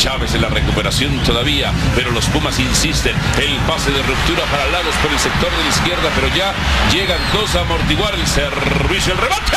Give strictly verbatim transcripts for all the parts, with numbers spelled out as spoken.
Chávez en la recuperación todavía, pero los Pumas insisten. El pase de ruptura para Lagos por el sector de la izquierda, pero ya llegan dos a amortiguar el servicio, el remate.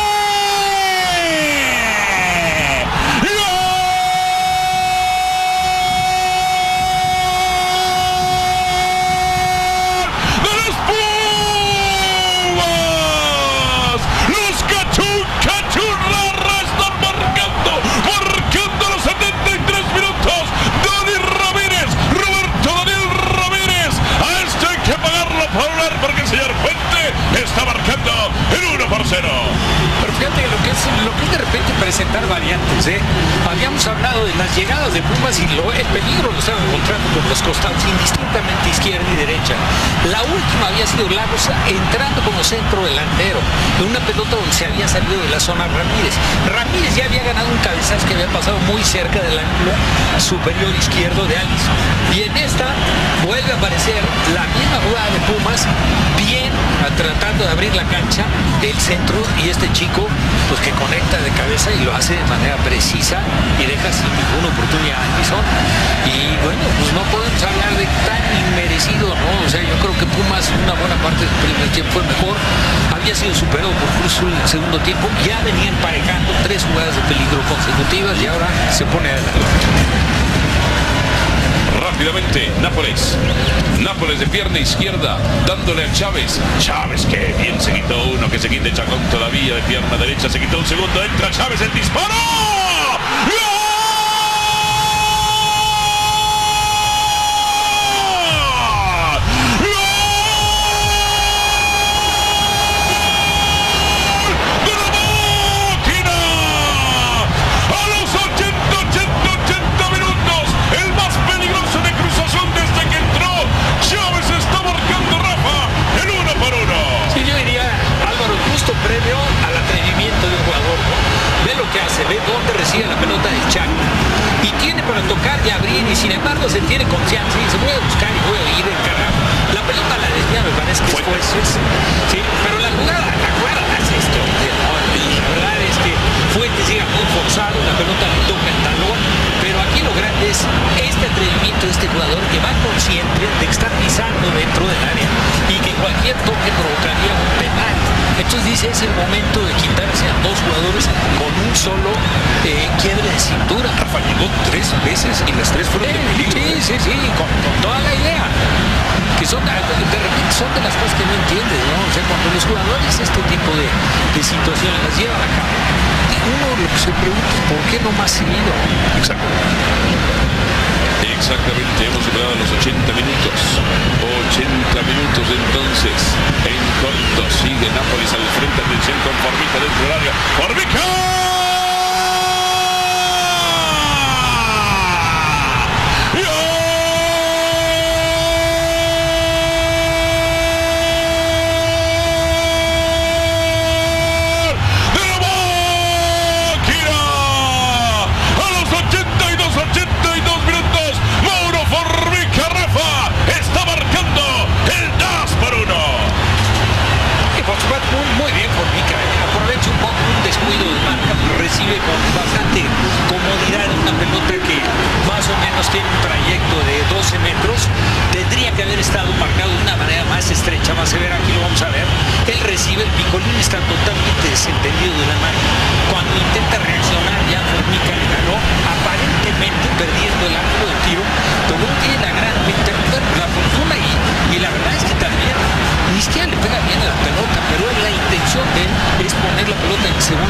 Está marcando el uno por cero. Pero fíjate lo que es, lo que es de repente presentar variantes, ¿eh? Habíamos hablado de las llegadas de Pumas y lo, el peligro lo estaban encontrando por los costados, indistintamente izquierda y derecha. La última había sido Lagos entrando como centro delantero, en una pelota donde se había salido de la zona Ramírez. Ramírez ya había ganado un cabezazo que había pasado muy cerca del ángulo superior izquierdo de Alisson. Y en esta vuelve a aparecer la misma jugada de Pumas, bien tratando de abrir la cancha, el centro, y este chico pues que conecta de cabeza y lo hace de manera precisa y deja sin ninguna oportunidad a Alisson. Y bueno, pues no podemos hablar de tan inmerecido, ¿no? O sea, yo creo que Pumas una buena parte del primer tiempo fue mejor, había sido superado por Cruz Azul en el segundo tiempo, ya venían emparejando tres jugadas de peligro consecutivas y ahora se pone adelante. Rápidamente, Nápoles. Nápoles de pierna izquierda, dándole a Chávez. Chávez que bien se quitó uno, que se quite Chacón todavía de pierna derecha, se quitó un segundo, entra Chávez, el disparo. ¡Gol! Previo al atrevimiento de un jugador, ¿no? Ve lo que hace, ve dónde recibe la pelota del Chaco y tiene para tocar y abrir, y sin embargo se tiene confianza y dice voy a buscar y voy a ir en carajo. La pelota la desvía, me parece que fue eso, sí, pero la jugada, la jugada hace esto, ¿no? La verdad es que Fuentes llega muy forzado, la pelota le toca el talón, pero aquí lo grande es este atrevimiento de este jugador que va consciente de que está pisando dentro del área y que cualquier toque provocaría un penal. Entonces dice, es el momento de quitarse a dos jugadores con un solo eh, quiebre de cintura. Rafa llegó tres veces y las tres fueron eh, de peligro. Sí, sí, sí, con, con toda la idea. Que son, de repente son de las cosas que no entiendes, ¿no? O sea, cuando los jugadores este tipo de, de situaciones las llevan a cabo, uno lo que se pregunta es ¿por qué no más seguido? Exacto. Exactamente, hemos superado los ochenta minutos. ochenta minutos entonces. En corto sigue Nápoles al frente. Atención con Formica dentro del área. ¡Formica! Muy bien Formica, eh. Aprovecha un poco un descuido de marca, recibe con bastante comodidad una pelota que más o menos tiene un trayecto de doce metros, tendría que haber estado marcado de una manera más estrecha, más severa, aquí lo vamos a ver. Él recibe, el picolín está totalmente desentendido de la mano, cuando intenta reaccionar ya Formica le ganó, aparentemente perdiendo el ángulo de tiro, pero no tiene la gran la fortuna y, y la verdad es que también ni siquiera le pega bien a la pelota, pero la intención de él es poner la pelota en el segundo